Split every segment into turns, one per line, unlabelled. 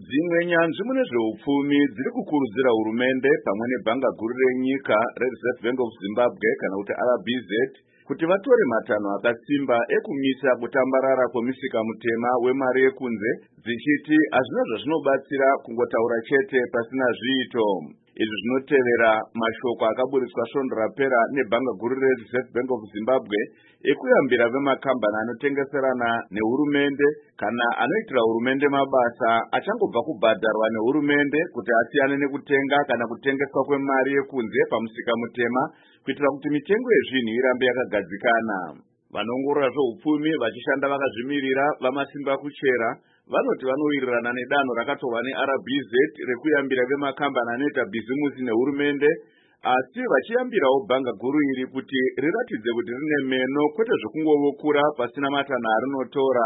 Dzimwe nyanzvi mune zveupfumi dziri kukurudzira hurumende pamwe nebhanga guru renyika reReserve Bank of Zimbabwe kana kuti RBZ kuti vatore matanho akasimba ekumisa kutambarara kwemisika mutema wemari yekunze, dzichiti hazvina zvazvinobatsira kungotaura chete pasina zviito. Izvi zvinotevera mashoko akaburitswa svondo rapera nebhanga guru reReserve Bank of Zimbabwe ekuyambira vemakambani anotengeserana nehurumende kana anoitira hurumende mabasa achangobva kubhadharwa nehurumende kuti asiyane nekutenga kana kutengeswa kwemari yekunze pamusika mutema kuitira kuti mitengo yezvinhu irambe yakagadzikana. Vanongorora zveupfumi vachishanda vakazvimirira vamasimba kuchera vanoti vanowirirana nedanho rakatorwa neRBZ rekuyambira vemakambani anoita bhizimusi nehurumende, asi vachiyambirawo bhanga guru iri kuti riratidze kuti rine meno kwete zvekungovokura pasina matanho arinotora.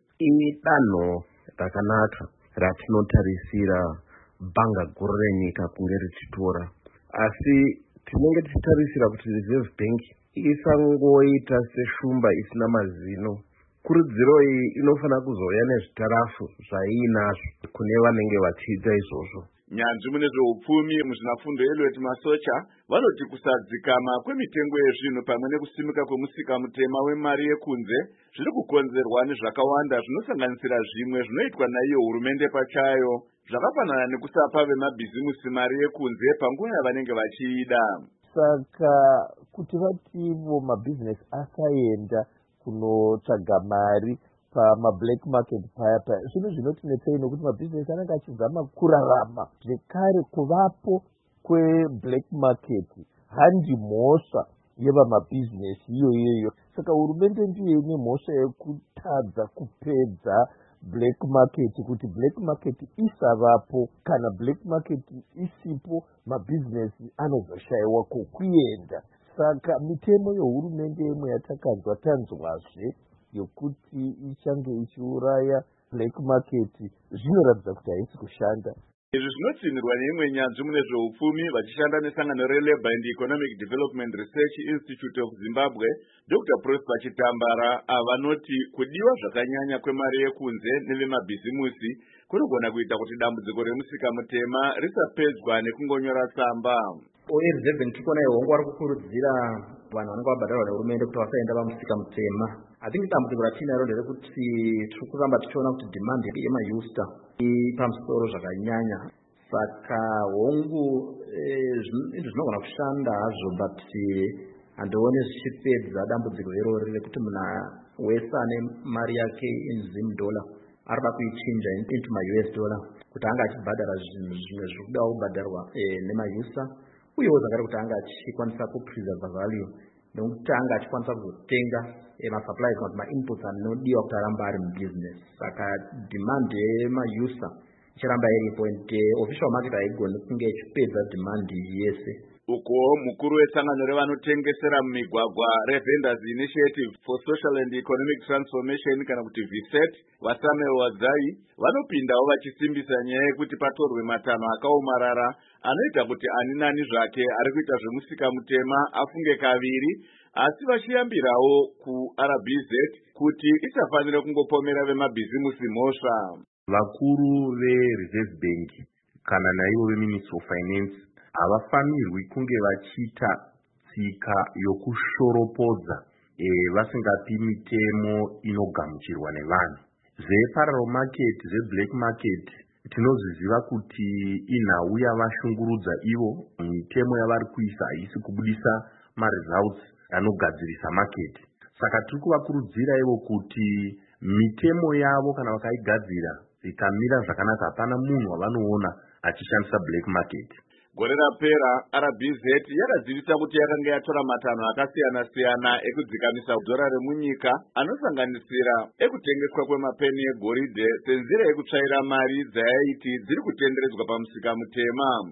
Idanho rakanaka ratinotarisira bhanga guru renyika kunge richitora, asi tinenge tichitarisira kuti Reserve Bank isangoita seshumba isina mazino. Kurudziro iyi inofanira kuzouya nezvitarafu zvaiinazvo kune vanenge vachiita izvozvo.
Nyanzvi mune zveupfumi muzvinafundo Elliot Masocha vanoti kusadzikama kwemitengo yezvinhu pamwe nekusimika kwemusika mutema wemari yekunze zviri kukonzerwa nezvakawanda zvinosanganisira zvimwe zvinoitwa naiyo hurumende pachayo, zvakafanana nekusapa vemabhizimusi mari yekunze panguva yavanenge vachiida.
Saka kuti vativo mabhizinesi asaenda kunotsvaga mari pama-black market paya zvinhu zvinotinetsei nokuti mabhizinesi anenge achizama kurarama. Zvekare kuvapo kwe-black market handi mhosva yevamabhizinesi iyoyo. Saka hurumende ndiyo ine mhosva yekutadza kupedza black market, kuti black market isavapo. Kana black market isipo mabhizinesi anozoshayiwa kokuenda. Saka mitemo yehurumende yemwe yatakanzwa tanzwazve yokuti ichange ichiuraya black market zvinoratidza kuti haisi kushanda.
Izvi zvinotsinirwa neimwe nyanzvi mune zveupfumi vachishanda nesangano reLabour and Economic Development Research Institute of Zimbabwe, Dr. Prosper Chitambara, avanoti kudiwa zvakanyanya kwemari yekunze nevemabhizimusi kunogona kuita kuti dambudziko remusika mutema risapedzwa nekungonyora tsamba.
Reserve Bank tikona ihongo vari kukurudzira vanhu vanenge vabhadharwa nehurumende kuti vasaenda pamusika mutema. I think dambudziko ratinaro nderekuti tiri kuramba tichiona kuti demand yemayusta pamusoro zvakanyanya. Saka hongu zvinogona kushanda hazvo, but handioni zvichipedza dambudziko irori rekuti munhu wese ane mari yake in Zim dollar arida kuichinja into ma-US dollar kuti anga achibhadhara zvinhu zvimwe zviri kuda kubhadharwa nemayusta, uyewo zvakare kuti anga achikwanisa kupreserve value nekuti anga achikwanisa kuzotenga masupplies kana kuti ma-inputs anodiwa kuti aramba ari mubusiness. Saka demand yemayusa ichiramba iripo, official market haigoni kunge ichipedza demand yese.
Uko mukuru wesangano revanotengesera mumigwagwa reVendors Initiative for Social and Economic Transformation kana kuti VSET vaSamuel Wadzai vanopindawo vachisimbisa nyaya yekuti patorwe matanho akaomarara anoita kuti ani nani zvake ari kuita zvemusika mutema afunge kaviri, asi vachiyambirawo kuRBZ kuti isafanire kungopomera vemabhizimusi mhosva.
Vakuru veReserve Bank kana naivo veMinistry of Finance havafanirwi kunge vachiita tsika yokushoropodza vasingapi mitemo inogamuchirwa nevanhu. Zveparallel market, zve-black market tinozviziva kuti inhau yavashungurudza ivo. Mitemo yavari kuisa haisi kubudisa maresults anogadzirisa market. Saka tiri kuvakurudzira ivo kuti mitemo yavo kana vakaigadzira ikamira zvakanaka, hapana munhu wavanoona achishandisa black market.
Gore rapera RBZ yakadzivisa kuti yakanga yatora matanho akasiyana-siyana ekudzikamisa dhora remunyika anosanganisira ekutengeswa kwemapeni egoridhe senzira yekutsvaira mari dzayaiti dziri kutenderedzwa pamusika mutema.